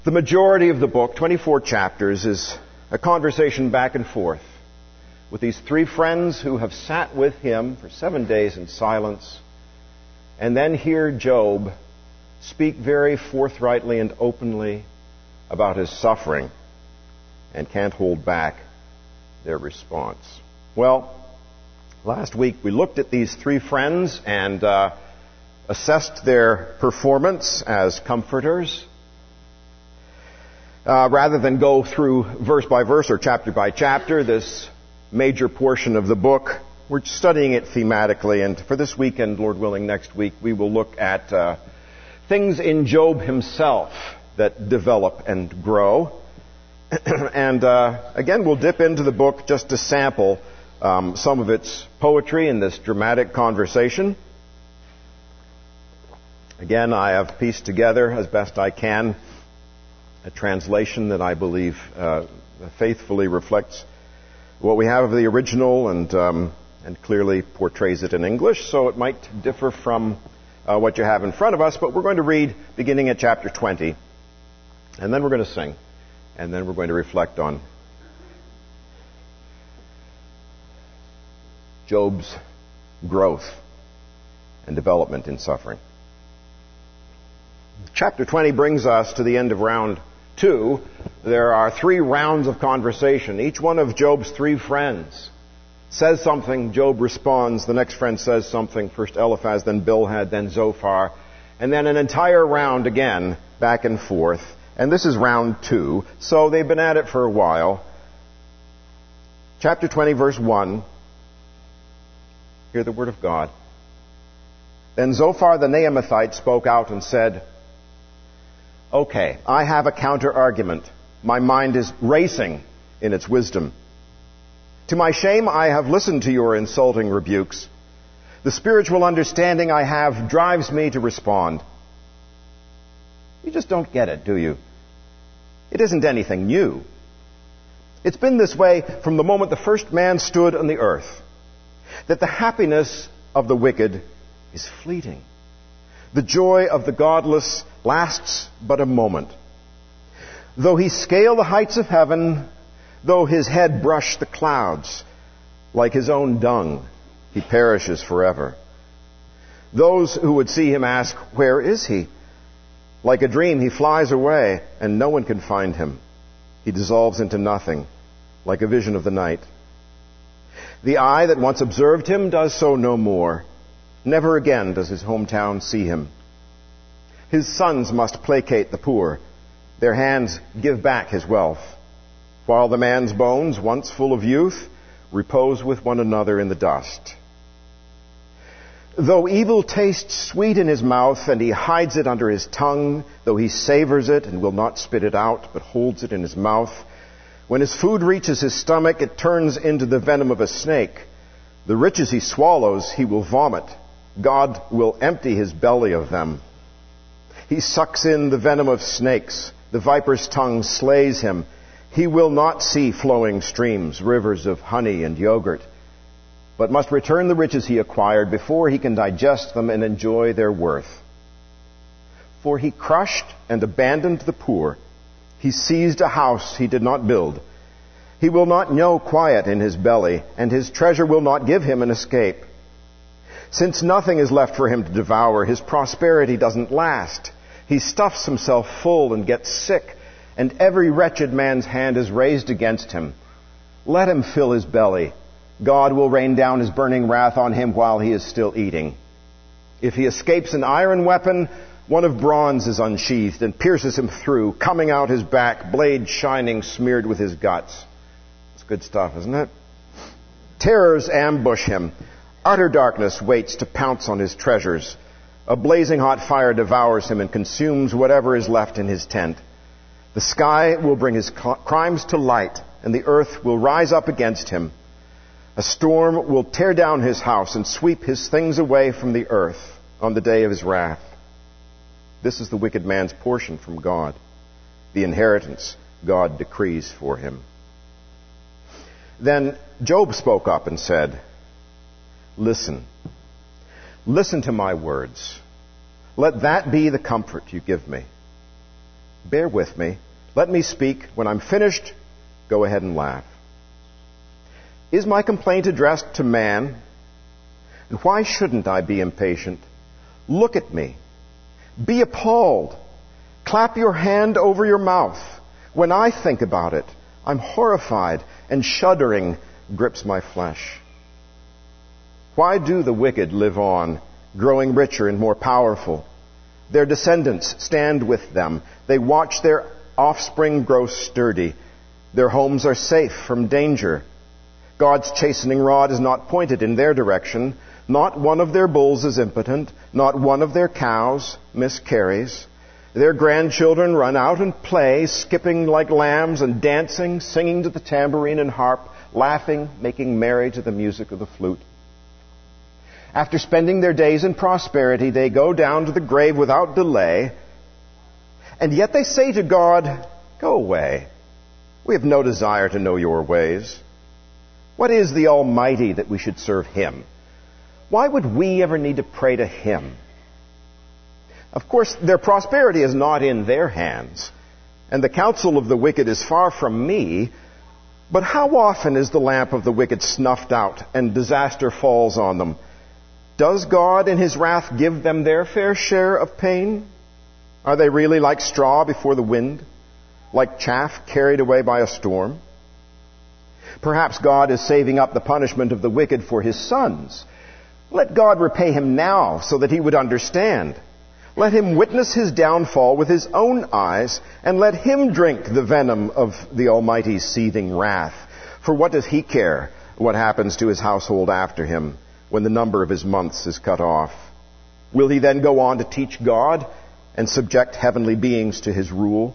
The majority of the book, 24 chapters, is a conversation back and forth with these three friends who have sat with him for 7 days in silence, and then hear Job speak very forthrightly and openly about his suffering, and can't hold back their response. Well, last week we looked at these three friends and assessed their performance as comforters. Rather than go through verse by verse or chapter by chapter, this major portion of the book, we're studying it thematically, and for this weekend, Lord willing, next week, we will look at things in Job himself that develop and grow. And again, we'll dip into the book just to sample some of its poetry in this dramatic conversation. Again, I have pieced together as best I can a translation that I believe faithfully reflects what we have of the original and clearly portrays it in English, so it might differ from what you have in front of us, but we're going to read beginning at chapter 20, and then we're going to sing, and then we're going to reflect on Job's growth and development in suffering. Chapter 20 brings us to the end of round 2. There are 3 rounds of conversation. Each one of Job's 3 friends says something, Job responds, the next friend says something, first Eliphaz, then Bildad, then Zophar, and then an entire round again, back and forth. And this is round 2, so they've been at it for a while. Chapter 20, verse 1. Hear the word of God. Then Zophar the Naamathite spoke out and said, "Okay, I have a counter-argument. My mind is racing in its wisdom. To my shame, I have listened to your insulting rebukes. The spiritual understanding I have drives me to respond." You just don't get it, do you? It isn't anything new. It's been this way from the moment the first man stood on the earth, that the happiness of the wicked is fleeting. The joy of the godless lasts but a moment. Though he scale the heights of heaven, though his head brush the clouds, like his own dung, he perishes forever. Those who would see him ask, "Where is he?" Like a dream, he flies away, and no one can find him. He dissolves into nothing, like a vision of the night. The eye that once observed him does so no more. Never again does his hometown see him. His sons must placate the poor. Their hands give back his wealth, while the man's bones, once full of youth, repose with one another in the dust. Though evil tastes sweet in his mouth, and he hides it under his tongue, though he savors it and will not spit it out, but holds it in his mouth, when his food reaches his stomach, it turns into the venom of a snake. The riches he swallows, he will vomit. God will empty his belly of them. He sucks in the venom of snakes. The viper's tongue slays him. He will not see flowing streams, rivers of honey and yogurt, but must return the riches he acquired before he can digest them and enjoy their worth. For he crushed and abandoned the poor. He seized a house he did not build. He will not know quiet in his belly, and his treasure will not give him an escape. Since nothing is left for him to devour, his prosperity doesn't last. He stuffs himself full and gets sick, and every wretched man's hand is raised against him. Let him fill his belly. God will rain down his burning wrath on him while he is still eating. If he escapes an iron weapon, one of bronze is unsheathed and pierces him through, coming out his back, blade shining, smeared with his guts. It's good stuff, isn't it? Terrors ambush him. Utter darkness waits to pounce on his treasures. A blazing hot fire devours him and consumes whatever is left in his tent. The sky will bring his crimes to light, and the earth will rise up against him. A storm will tear down his house and sweep his things away from the earth on the day of his wrath. This is the wicked man's portion from God, the inheritance God decrees for him. Then Job spoke up and said, "Listen to my words. Let that be the comfort you give me. Bear with me. Let me speak. When I'm finished, go ahead and laugh. Is my complaint addressed to man? And why shouldn't I be impatient? Look at me. Be appalled. Clap your hand over your mouth. When I think about it, I'm horrified, and shuddering grips my flesh. Why do the wicked live on, growing richer and more powerful? Their descendants stand with them. They watch their offspring grow sturdy. Their homes are safe from danger. God's chastening rod is not pointed in their direction. Not one of their bulls is impotent. Not one of their cows miscarries. Their grandchildren run out and play, skipping like lambs and dancing, singing to the tambourine and harp, laughing, making merry to the music of the flute. After spending their days in prosperity, they go down to the grave without delay. And yet they say to God, "Go away. We have no desire to know your ways." What is the Almighty that we should serve Him? Why would we ever need to pray to Him? Of course, their prosperity is not in their hands, and the counsel of the wicked is far from me. But how often is the lamp of the wicked snuffed out, and disaster falls on them? Does God in His wrath give them their fair share of pain? Are they really like straw before the wind, like chaff carried away by a storm? Perhaps God is saving up the punishment of the wicked for His sons. Let God repay him now so that he would understand. Let him witness his downfall with his own eyes, and let him drink the venom of the Almighty's seething wrath. For what does he care what happens to his household after him when the number of his months is cut off? Will he then go on to teach God and subject heavenly beings to his rule?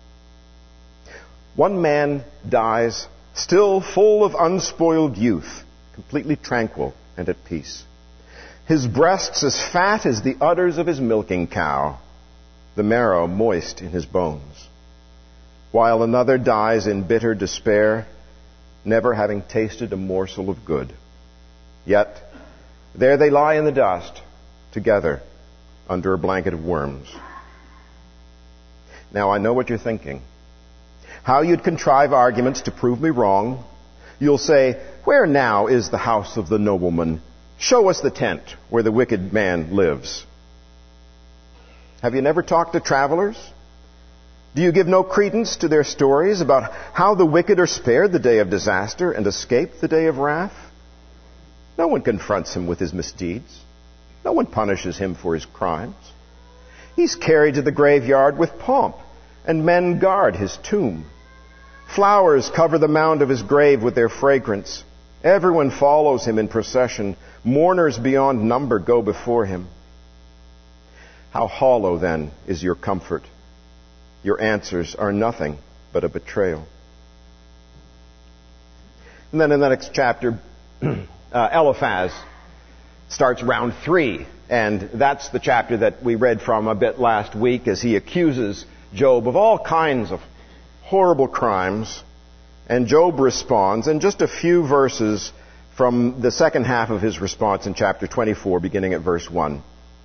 One man dies still full of unspoiled youth, completely tranquil and at peace. His breasts as fat as the udders of his milking cow, the marrow moist in his bones. While another dies in bitter despair, never having tasted a morsel of good. Yet, there they lie in the dust, together, under a blanket of worms. Now I know what you're thinking. How you'd contrive arguments to prove me wrong. You'll say, "Where now is the house of the nobleman? Show us the tent where the wicked man lives." Have you never talked to travelers? Do you give no credence to their stories about how the wicked are spared the day of disaster and escape the day of wrath? No one confronts him with his misdeeds. No one punishes him for his crimes. He's carried to the graveyard with pomp, and men guard his tomb. Flowers cover the mound of his grave with their fragrance. Everyone follows him in procession. Mourners beyond number go before him. How hollow, then, is your comfort. Your answers are nothing but a betrayal. And then in the next chapter, Eliphaz starts round 3. And that's the chapter that we read from a bit last week as he accuses Job of all kinds of horrible crimes. And Job responds in just a few verses from the second half of his response in chapter 24, beginning at verse 1.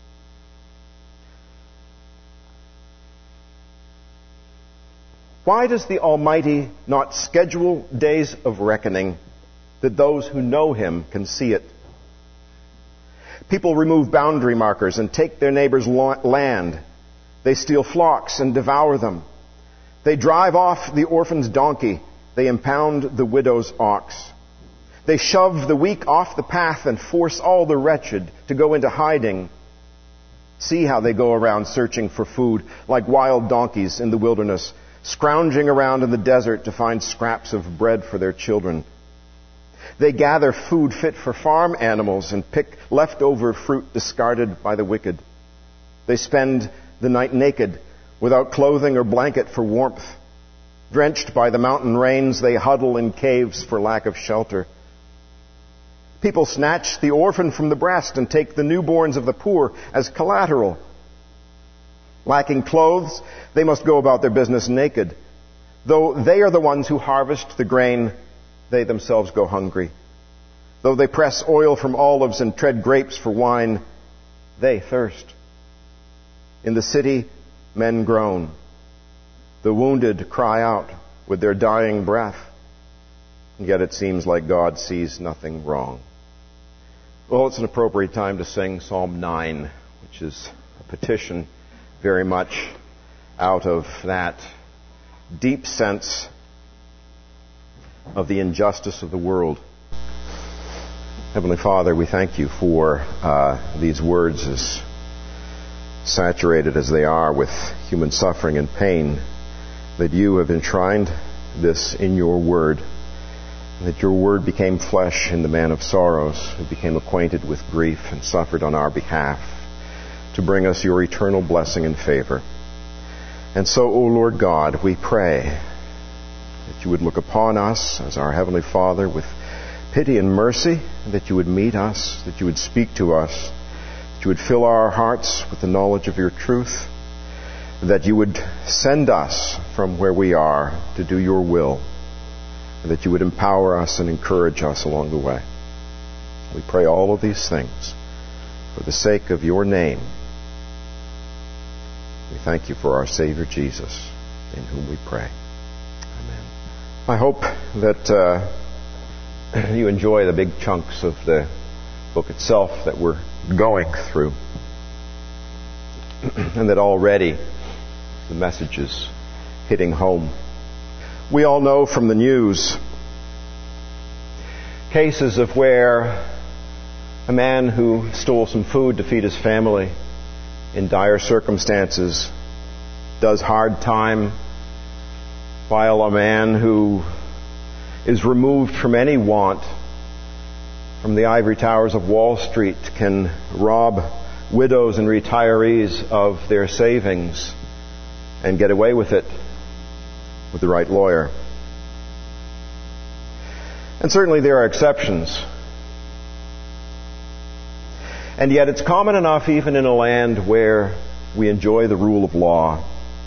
Why does the Almighty not schedule days of reckoning that those who know Him can see it? People remove boundary markers and take their neighbor's land. They steal flocks and devour them. They drive off the orphan's donkey. They impound the widow's ox. They shove the weak off the path and force all the wretched to go into hiding. See how they go around searching for food like wild donkeys in the wilderness, scrounging around in the desert to find scraps of bread for their children. They gather food fit for farm animals and pick leftover fruit discarded by the wicked. They spend the night naked, without clothing or blanket for warmth. Drenched by the mountain rains, they huddle in caves for lack of shelter. People snatch the orphan from the breast and take the newborns of the poor as collateral. Lacking clothes, they must go about their business naked. Though they are the ones who harvest the grain, they themselves go hungry. Though they press oil from olives and tread grapes for wine, they thirst. In the city, men groan. The wounded cry out with their dying breath. And yet it seems like God sees nothing wrong. Well, it's an appropriate time to sing Psalm 9, which is a petition very much out of that deep sense of the injustice of the world. Heavenly Father, we thank you for these words, as saturated as they are with human suffering and pain, that you have enshrined this in your word, that your word became flesh in the man of sorrows, who became acquainted with grief and suffered on our behalf, to bring us your eternal blessing and favor. And so, O Lord God, we pray that you would look upon us as our Heavenly Father with pity and mercy, that you would meet us, that you would speak to us, that you would fill our hearts with the knowledge of your truth, that you would send us from where we are to do your will, and that you would empower us and encourage us along the way. We pray all of these things for the sake of your name. We thank you for our Savior Jesus, in whom we pray. Amen. I hope that you enjoy the big chunks of the book itself that we're going through, and that already the message is hitting home. We all know from the news cases of where a man who stole some food to feed his family in dire circumstances does hard time, while a man who is removed from any want from the ivory towers of Wall Street can rob widows and retirees of their savings and get away with it with the right lawyer. And certainly there are exceptions. And yet it's common enough, even in a land where we enjoy the rule of law,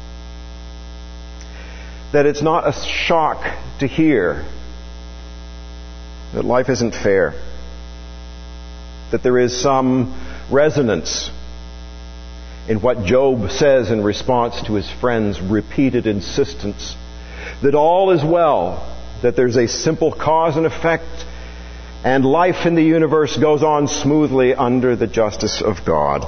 that it's not a shock to hear that life isn't fair, that there is some resonance in what Job says in response to his friend's repeated insistence that all is well, that there's a simple cause and effect, and life in the universe goes on smoothly under the justice of God.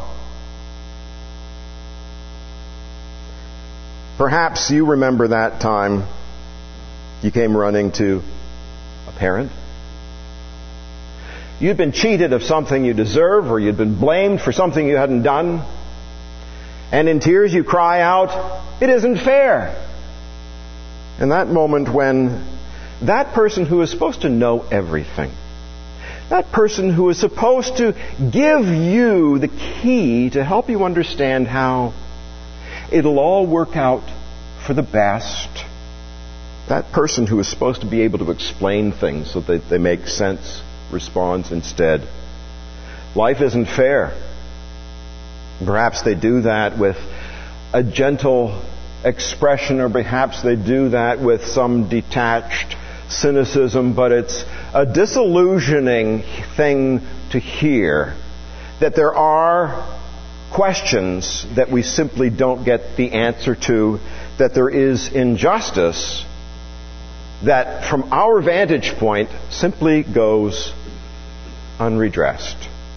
Perhaps you remember that time you came running to a parent. You'd been cheated of something you deserve, or you'd been blamed for something you hadn't done. And in tears you cry out, "It isn't fair." In that moment when that person who is supposed to know everything, that person who is supposed to give you the key to help you understand how it'll all work out for the best, that person who is supposed to be able to explain things so that they make sense, responds instead, "Life isn't fair." Perhaps they do that with a gentle expression, or perhaps they do that with some detached cynicism, but it's a disillusioning thing to hear that there are questions that we simply don't get the answer to, that there is injustice that from our vantage point simply goes unredressed.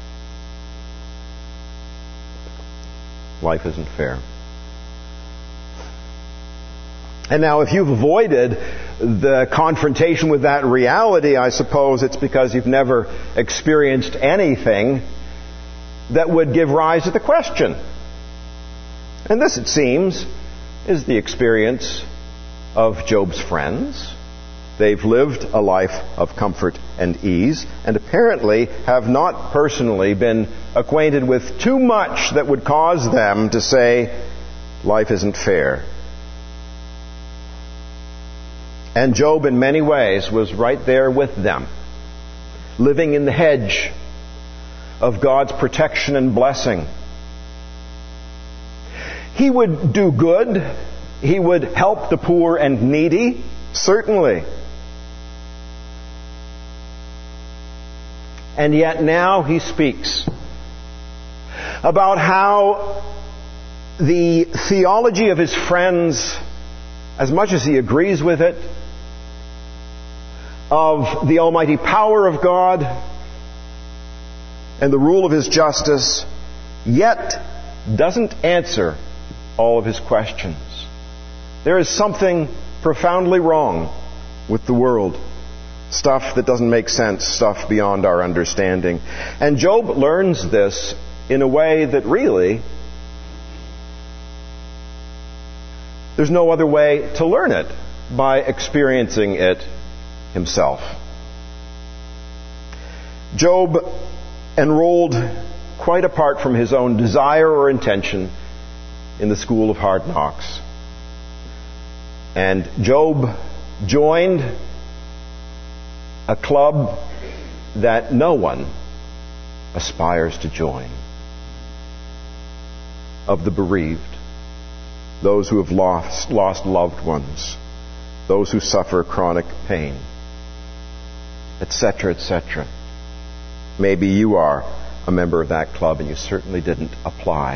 Life isn't fair. And now if you've avoided the confrontation with that reality, I suppose it's because you've never experienced anything that would give rise to the question. And this, it seems, is the experience of Job's friends. They've lived a life of comfort and ease, and apparently have not personally been acquainted with too much that would cause them to say, "Life isn't fair." And Job, in many ways, was right there with them, living in the hedge of God's protection and blessing. He would do good. He would help the poor and needy, certainly. And yet now he speaks about how the theology of his friends as much as he agrees with it, of the almighty power of God and the rule of His justice, yet doesn't answer all of his questions. There is something profoundly wrong with the world. Stuff that doesn't make sense, stuff beyond our understanding. And Job learns this in a way that really, there's no other way to learn it by experiencing it himself. Job enrolled quite apart from his own desire or intention in the school of hard knocks. And Job joined a club that no one aspires to join, of the bereaved, those who have lost loved ones, those who suffer chronic pain, etc., etc. Maybe you are a member of that club and you certainly didn't apply.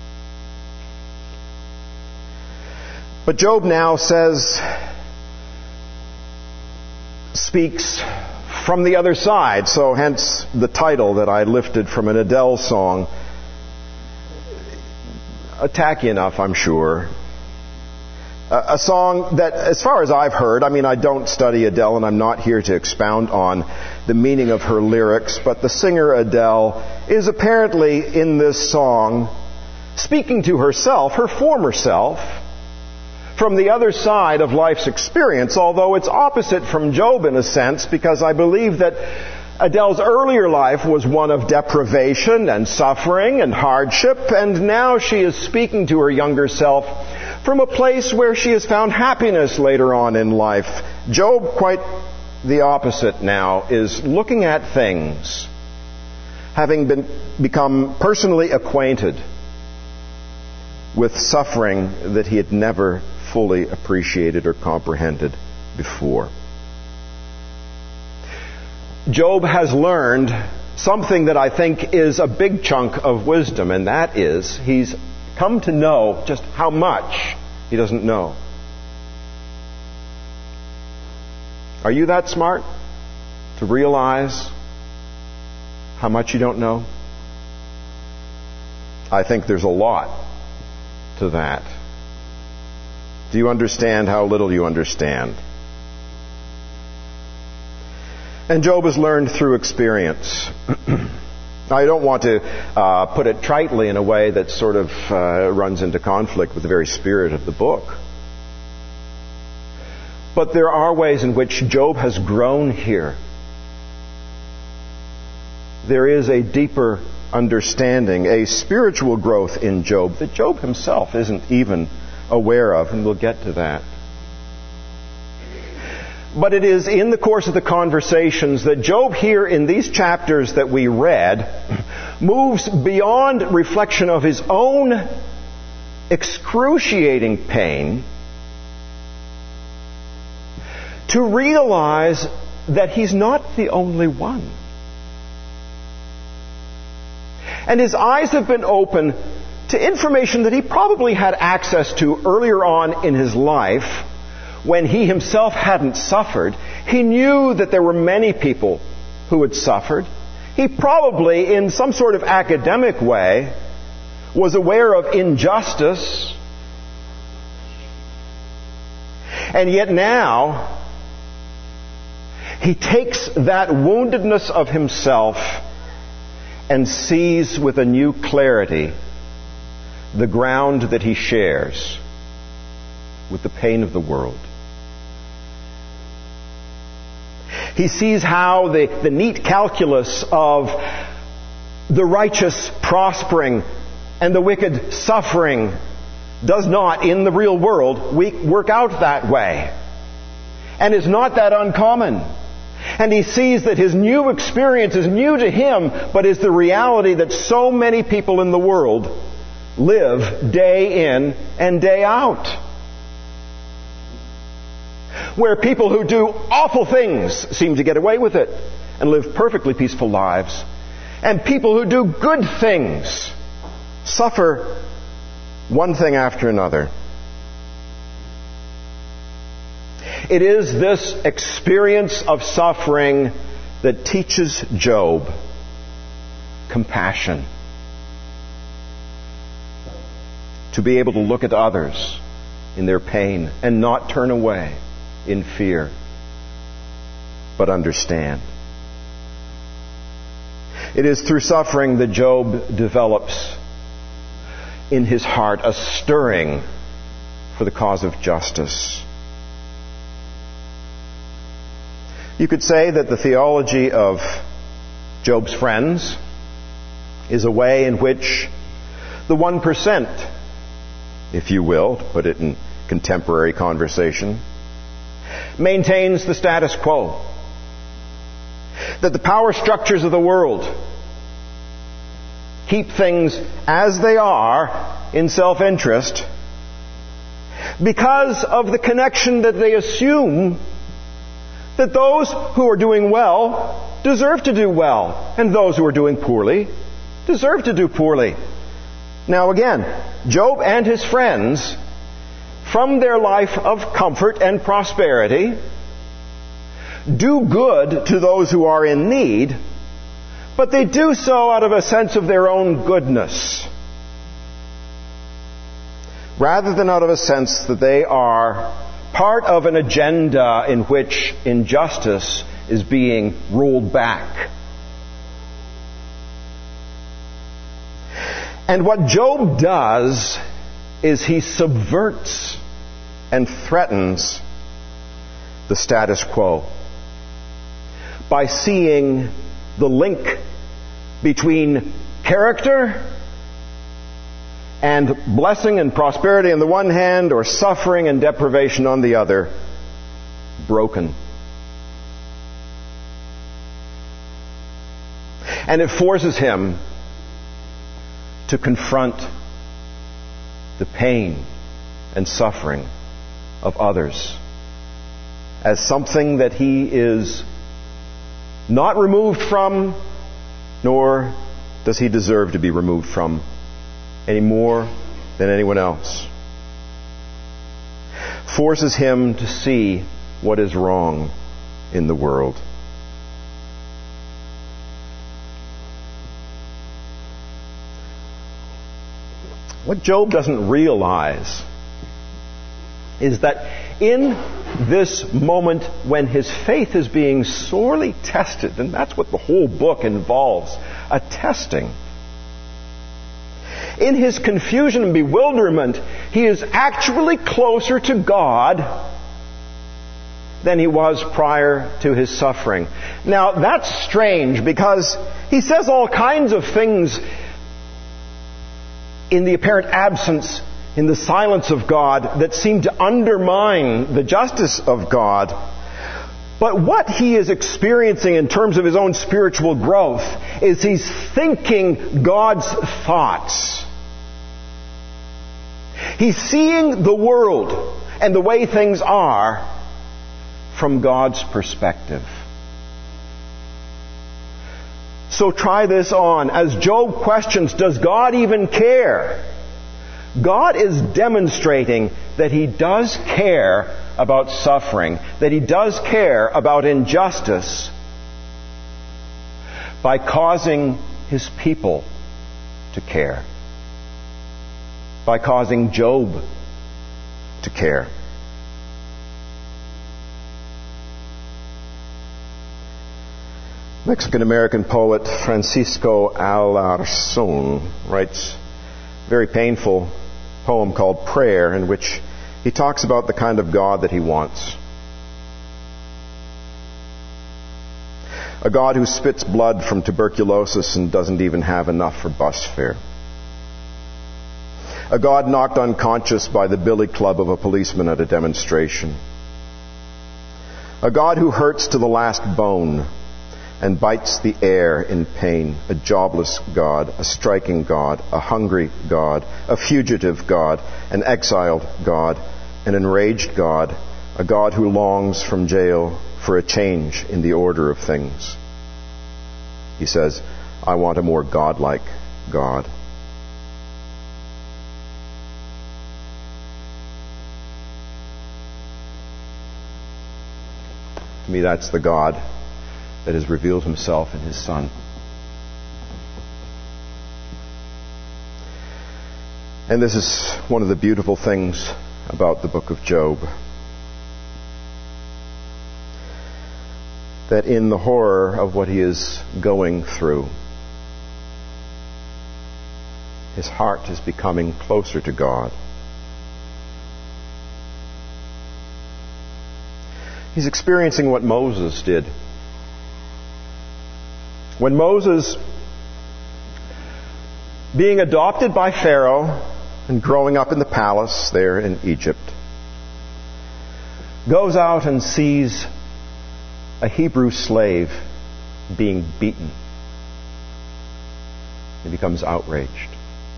But Job now speaks from the other side, so hence the title that I lifted from an Adele song. Tacky enough, I'm sure. A song that, as far as I've heard, I don't study Adele and I'm not here to expound on the meaning of her lyrics, but the singer Adele is apparently in this song speaking to herself, her former self, from the other side of life's experience, although it's opposite from Job in a sense, because I believe that Adele's earlier life was one of deprivation and suffering and hardship, and now she is speaking to her younger self from a place where she has found happiness later on in life. Job, quite the opposite now, is looking at things, having become personally acquainted with suffering that he had never fully appreciated or comprehended before. Job has learned something that I think is a big chunk of wisdom, and that is he's come to know just how much he doesn't know. Are you that smart to realize how much you don't know? I think there's a lot to that. Do you understand how little you understand? And Job has learned through experience. I don't want to put it tritely in a way that sort of runs into conflict with the very spirit of the book. But there are ways in which Job has grown here. There is a deeper understanding, a spiritual growth in Job that Job himself isn't even aware of, and we'll get to that. But it is in the course of the conversations that Job here in these chapters that we read moves beyond reflection of his own excruciating pain to realize that he's not the only one. And his eyes have been open to information that he probably had access to earlier on in his life when he himself hadn't suffered. He knew that there were many people who had suffered. He probably, in some sort of academic way, was aware of injustice. And yet now, he takes that woundedness of himself and sees with a new clarity the ground that he shares with the pain of the world. He sees how the neat calculus of the righteous prospering and the wicked suffering does not, in the real world, work out that way. And is not that uncommon. And he sees that his new experience is new to him, but is the reality that so many people in the world live day in and day out. Where people who do awful things seem to get away with it and live perfectly peaceful lives. And people who do good things suffer one thing after another. It is this experience of suffering that teaches Job compassion. To be able to look at others in their pain and not turn away in fear, but understand. It is through suffering that Job develops in his heart a stirring for the cause of justice. You could say that the theology of Job's friends is a way in which the 1%, if you will, to put it in contemporary conversation, maintains the status quo. That the power structures of the world keep things as they are in self-interest because of the connection that they assume that those who are doing well deserve to do well, and those who are doing poorly deserve to do poorly. Now again, Job and his friends, from their life of comfort and prosperity, do good to those who are in need, but they do so out of a sense of their own goodness, rather than out of a sense that they are part of an agenda in which injustice is being rolled back. And what Job does is he subverts and threatens the status quo by seeing the link between character and blessing and prosperity on the one hand, or suffering and deprivation on the other, broken. And it forces him to confront the pain and suffering of others as something that he is not removed from, nor does he deserve to be removed from any more than anyone else. Forces him to see what is wrong in the world. What Job doesn't realize is that in this moment when his faith is being sorely tested, and that's what the whole book involves, a testing, in his confusion and bewilderment, he is actually closer to God than he was prior to his suffering. Now, that's strange because he says all kinds of things in the apparent absence, in the silence of God, that seem to undermine the justice of God. But what he is experiencing in terms of his own spiritual growth is he's thinking God's thoughts. He's seeing the world and the way things are from God's perspective. So try this on. As Job questions, does God even care? God is demonstrating that He does care about suffering, that He does care about injustice by causing His people to care, by causing Job to care. Mexican-American poet Francisco Alarcón writes a very painful poem called Prayer, in which he talks about the kind of God that he wants. A God who spits blood from tuberculosis and doesn't even have enough for bus fare. A God knocked unconscious by the billy club of a policeman at a demonstration. A God who hurts to the last bone and bites the air in pain. A jobless God, a striking God, a hungry God, a fugitive God, an exiled God, an enraged God, a God who longs from jail for a change in the order of things. He says, I want a more godlike God. To me, that's the God that has revealed himself in his Son. And this is one of the beautiful things about the book of Job. That in the horror of what he is going through, his heart is becoming closer to God. He's experiencing what Moses did. When Moses, being adopted by Pharaoh and growing up in the palace there in Egypt, goes out and sees a Hebrew slave being beaten, he becomes outraged.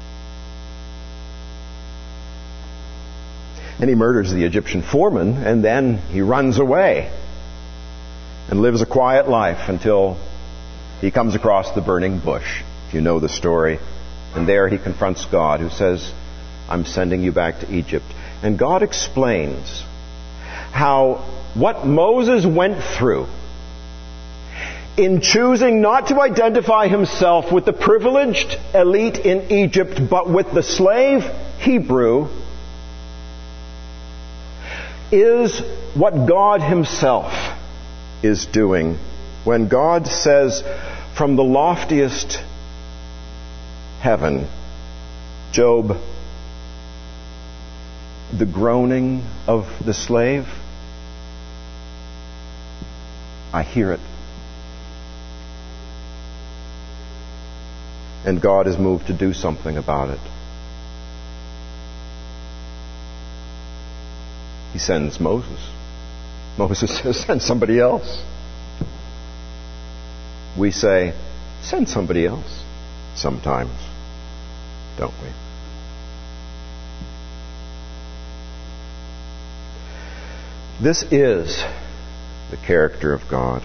And he murders the Egyptian foreman, and then he runs away and lives a quiet life until he comes across the burning bush. If you know the story. And there he confronts God, who says, I'm sending you back to Egypt. And God explains how what Moses went through in choosing not to identify himself with the privileged elite in Egypt, but with the slave Hebrew, is what God himself is doing when God says from the loftiest heaven, Job, the groaning of the slave, I hear it. And God is moved to do something about it. He sends Moses. Moses says, send somebody else. We say, send somebody else sometimes, don't we? This is the character of God.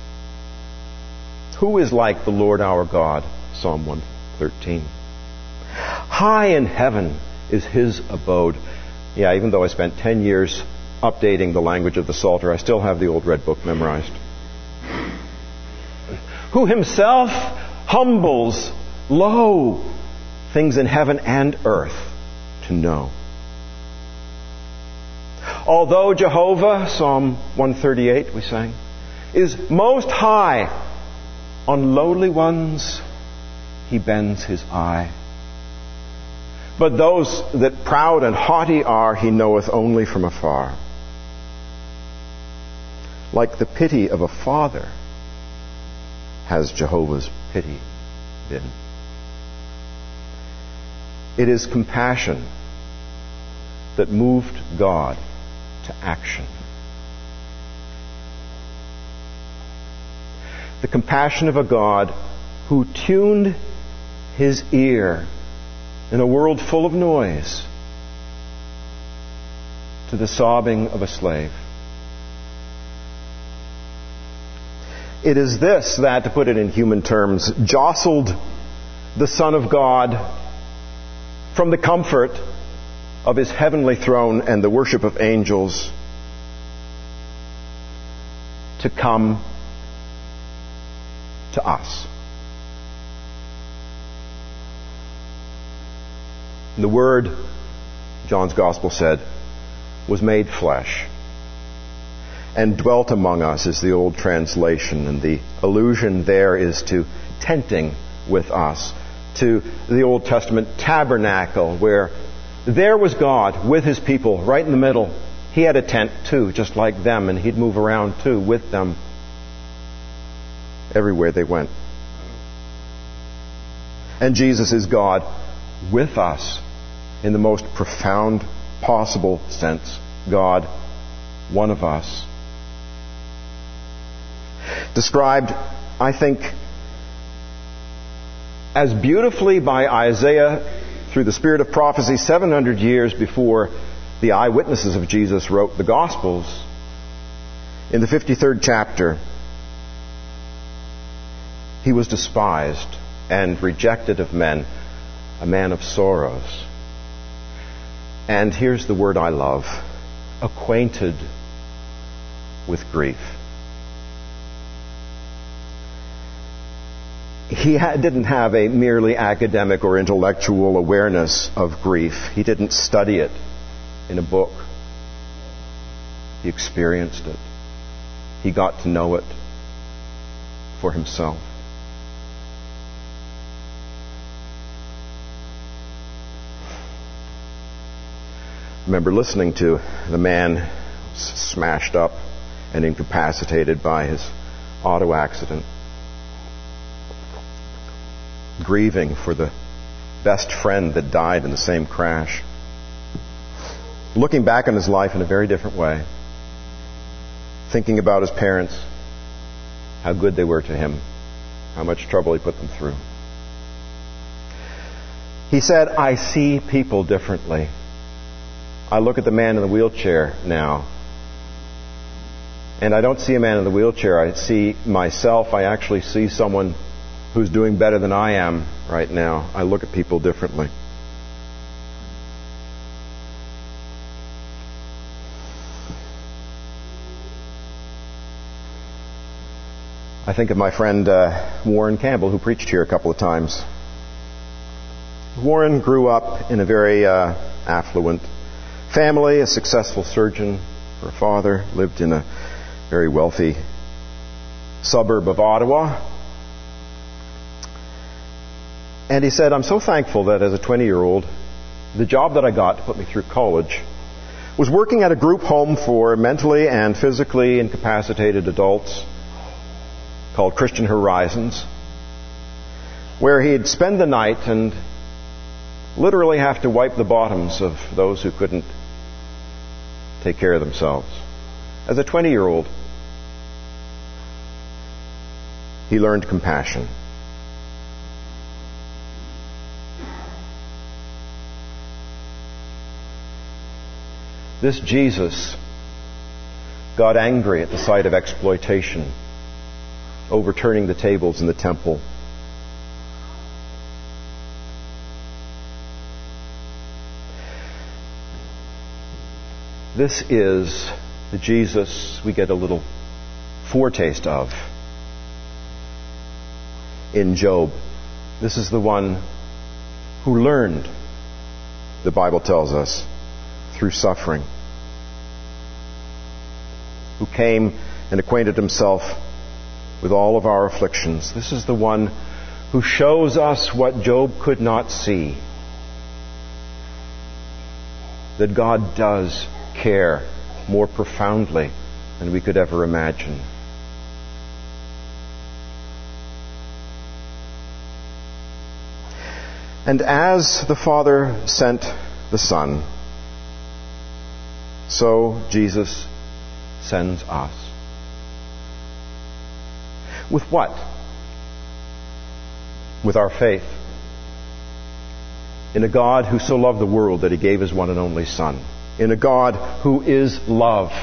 Who is like the Lord our God? Psalm 113. High in heaven is his abode. Yeah, even though I spent 10 years updating the language of the Psalter, I still have the old red book memorized. Who himself humbles low things in heaven and earth to know. Although Jehovah, Psalm 138 we sang, is most high, on lowly ones he bends his eye. But those that proud and haughty are, he knoweth only from afar. Like the pity of a father has Jehovah's pity been. It is compassion that moved God to action. The compassion of a God who tuned his ear in a world full of noise to the sobbing of a slave. It is this that, to put it in human terms, jostled the Son of God from the comfort of his heavenly throne and the worship of angels to come to us. The Word, John's Gospel said, was made flesh and dwelt among us, is the old translation, and the allusion there is to tenting with us, to the Old Testament tabernacle, where there was God with his people right in the middle. He had a tent too, just like them, and he'd move around too with them everywhere they went. And Jesus is God with us in the most profound possible sense. God, one of us. Described, I think, as beautifully by Isaiah through the spirit of prophecy 700 years before the eyewitnesses of Jesus wrote the Gospels. In the 53rd chapter, he was despised and rejected of men, a man of sorrows. And here's the word I love, acquainted with grief. didn't have a merely academic or intellectual awareness of grief. He didn't study it in a book. He experienced it. He got to know it for himself. I remember listening to the man smashed up and incapacitated by his auto accident, grieving for the best friend that died in the same crash, looking back on his life in a very different way, thinking about his parents, how good they were to him, how much trouble he put them through. He said, I see people differently. I look at the man in the wheelchair now, and I don't see a man in the wheelchair. I see myself. I actually see someone who's doing better than I am right now. I look at people differently. I think of my friend Warren Campbell, who preached here a couple of times. Warren grew up in a very affluent family, a successful surgeon for a father, lived in a very wealthy suburb of Ottawa. And he said, I'm so thankful that as a 20-year-old, the job that I got to put me through college was working at a group home for mentally and physically incapacitated adults called Christian Horizons, where he'd spend the night and literally have to wipe the bottoms of those who couldn't take care of themselves. As a 20-year-old, he learned compassion. This Jesus got angry at the sight of exploitation, overturning the tables in the temple. This is the Jesus we get a little foretaste of in Job. This is the one who learned, the Bible tells us, through suffering, who came and acquainted himself with all of our afflictions. This is the one who shows us what Job could not see, that God does care more profoundly than we could ever imagine. And as the Father sent the Son, so Jesus sends us. With what? With our faith in a God who so loved the world that He gave His one and only Son. In a God who is love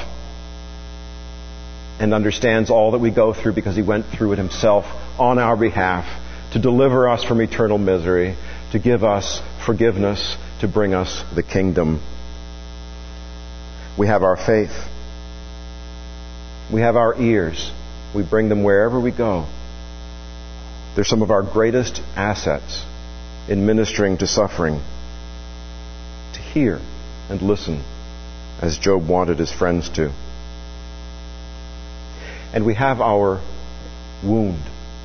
and understands all that we go through because He went through it Himself on our behalf to deliver us from eternal misery, to give us forgiveness, to bring us the kingdom. We have our faith. We have our ears. We bring them wherever we go. They're some of our greatest assets in ministering to suffering. To hear and listen, as Job wanted his friends to. And we have our wound,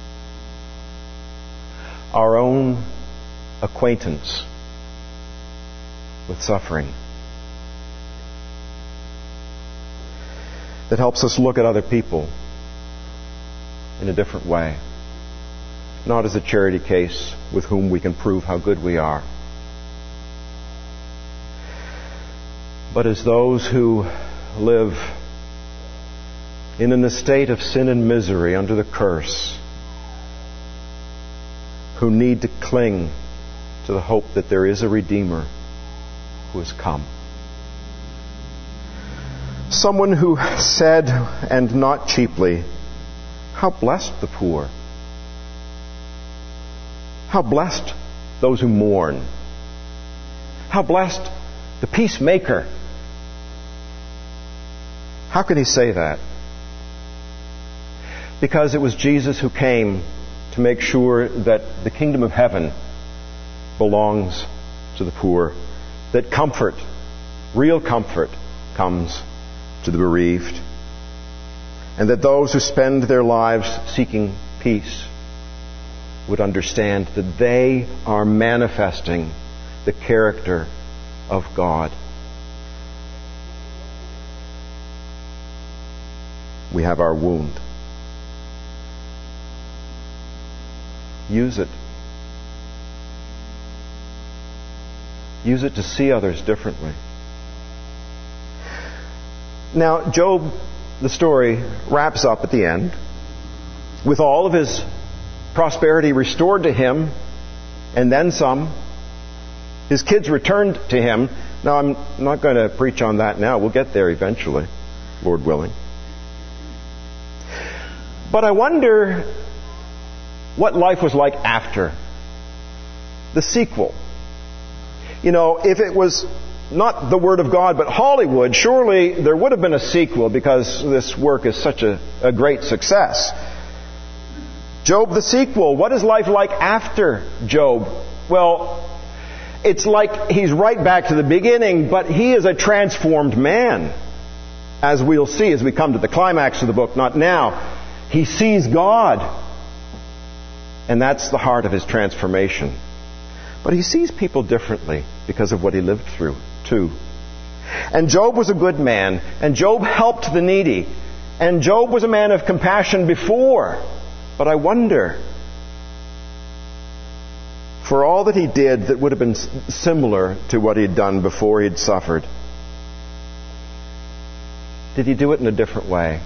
our own acquaintance with suffering, that helps us look at other people in a different way. Not as a charity case with whom we can prove how good we are, but as those who live in an estate of sin and misery under the curse, who need to cling to the hope that there is a Redeemer who has come. Someone who said, and not cheaply, how blessed the poor. How blessed those who mourn. How blessed the peacemaker. How can he say that? Because it was Jesus who came to make sure that the kingdom of heaven belongs to the poor, that comfort, real comfort, comes to the bereaved, and that those who spend their lives seeking peace would understand that they are manifesting the character of God. We have our wound. Use it. Use it to see others differently. Now, Job, the story, wraps up at the end with all of his prosperity restored to him, and then some. His kids returned to him. Now, I'm not going to preach on that now. We'll get there eventually, Lord willing. But I wonder what life was like after. The sequel. You know, if it was not the Word of God, but Hollywood, surely there would have been a sequel because this work is such a great success. Job the sequel. What is life like after Job? Well, it's like he's right back to the beginning, but he is a transformed man. As we'll see as we come to the climax of the book, not now. He sees God. And that's the heart of his transformation. But he sees people differently because of what he lived through, too. And Job was a good man. And Job helped the needy. And Job was a man of compassion before. But I wonder, for all that he did that would have been similar to what he'd done before he'd suffered, did he do it in a different way?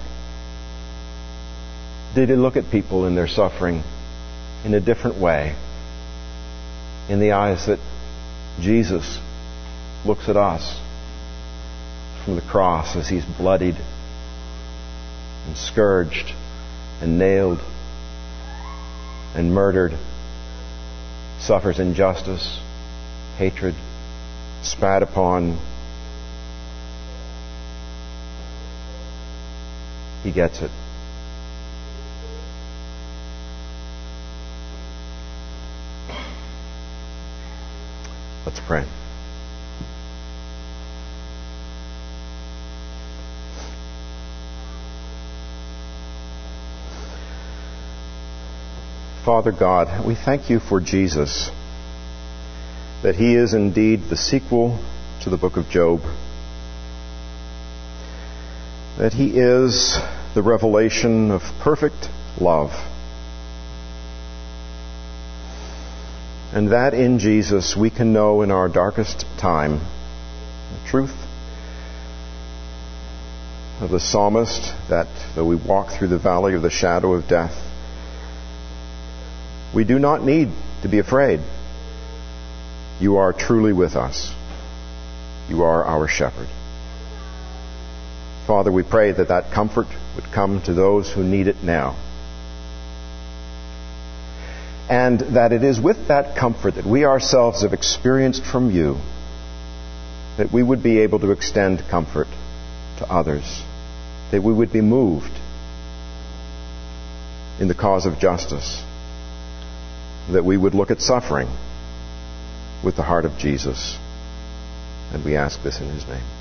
Did he look at people in their suffering in a different way? In the eyes that Jesus looks at us from the cross as he's bloodied and scourged and nailed and murdered, suffers injustice, hatred, spat upon. He gets it. Let's pray. Father God, we thank you for Jesus, that he is indeed the sequel to the book of Job, that he is the revelation of perfect love, and that in Jesus we can know in our darkest time the truth of the psalmist, that though we walk through the valley of the shadow of death, we do not need to be afraid. You are truly with us. You are our shepherd. Father, we pray that that comfort would come to those who need it now. And that it is with that comfort that we ourselves have experienced from you that we would be able to extend comfort to others. That we would be moved in the cause of justice. That we would look at suffering with the heart of Jesus. And we ask this in his name.